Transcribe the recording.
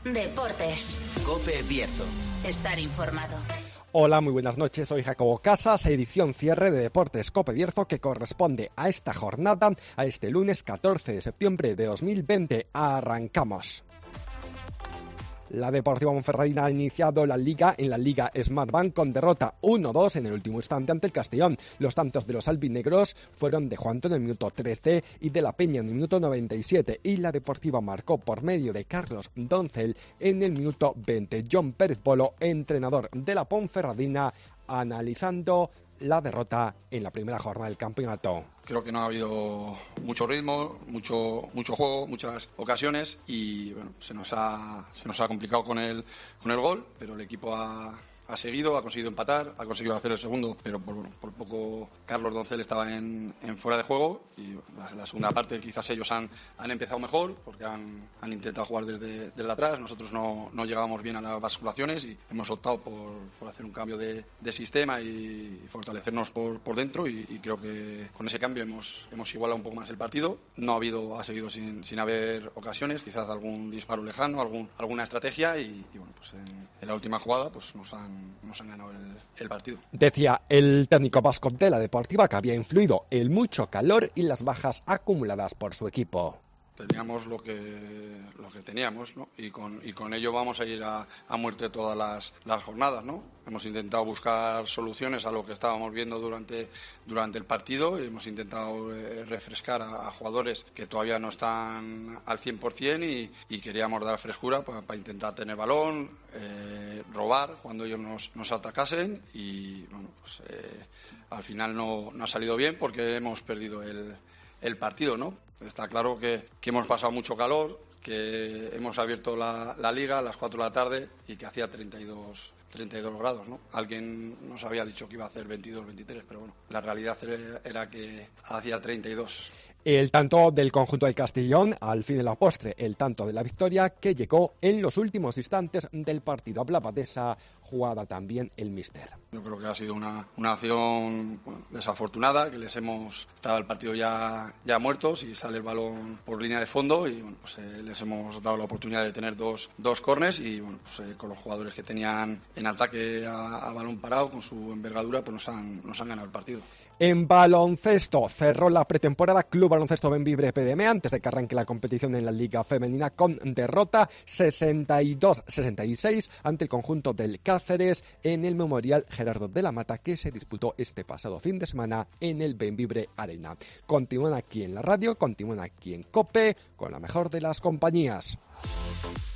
Deportes. COPE Bierzo. Estar informado. Hola, muy buenas noches, soy Jacobo Casas, edición cierre de Deportes COPE Bierzo que corresponde a esta jornada, a este lunes 14 de septiembre de 2020. Arrancamos. La Deportiva Ponferradina ha iniciado la Liga en la Liga Smartbank con derrota 1-2 en el último instante ante el Castellón. Los tantos de los albinegros fueron de Juantón en el minuto 13 y de La Peña en el minuto 97, y la Deportiva marcó por medio de Carlos Doncel en el minuto 20. John Pérez Polo, entrenador de la Ponferradina, analizando la derrota en la primera jornada del campeonato. Creo que no ha habido mucho ritmo, mucho juego, muchas ocasiones y bueno, se nos ha complicado con el gol, pero el equipo ha seguido, ha conseguido empatar, ha conseguido hacer el segundo, pero por poco Carlos Doncel estaba en fuera de juego y la segunda parte quizás ellos han empezado mejor porque han intentado jugar desde atrás. Nosotros no llegábamos bien a las basculaciones y hemos optado por hacer un cambio de sistema y fortalecernos por dentro y creo que con ese cambio hemos igualado un poco más el partido. Ha seguido sin haber ocasiones, quizás algún disparo lejano, alguna estrategia y bueno, pues en la última jugada pues nos han ganado el partido. Decía el técnico vasco de la Deportiva que había influido el mucho calor y las bajas acumuladas por su equipo. Teníamos lo que teníamos, ¿no? Y con ello vamos a ir a muerte todas las jornadas, ¿no? Hemos intentado buscar soluciones a lo que estábamos viendo durante el partido. Hemos intentado refrescar a jugadores que todavía no están al 100% y queríamos dar frescura para intentar tener balón, robar cuando ellos nos atacasen y bueno, pues al final no ha salido bien porque hemos perdido el partido, ¿no? Está claro que hemos pasado mucho calor, que hemos abierto la liga a las 4 de la tarde y que hacía 32 grados, ¿no? Alguien nos había dicho que iba a hacer 22, 23, pero bueno, la realidad era que hacía 32. El tanto del conjunto del Castellón, al fin de la postre, el tanto de la victoria que llegó en los últimos instantes del partido. Hablaba de esa jugada también el míster. Yo creo que ha sido una acción desafortunada, que estaba el partido ya muertos y sale el balón por línea de fondo y bueno, pues les hemos dado la oportunidad de tener dos córners y bueno, pues con los jugadores que tenían en ataque a balón parado, con su envergadura, pues nos han ganado el partido. En baloncesto cerró la pretemporada Club Baloncesto Bembibre PDM antes de que arranque la competición en la Liga Femenina con derrota 62-66 ante el conjunto del Cáceres en el Memorial Gerardo de la Mata que se disputó este pasado fin de semana en el Bembibre Arena. Continúan aquí en la radio, continúan aquí en COPE con la mejor de las compañías.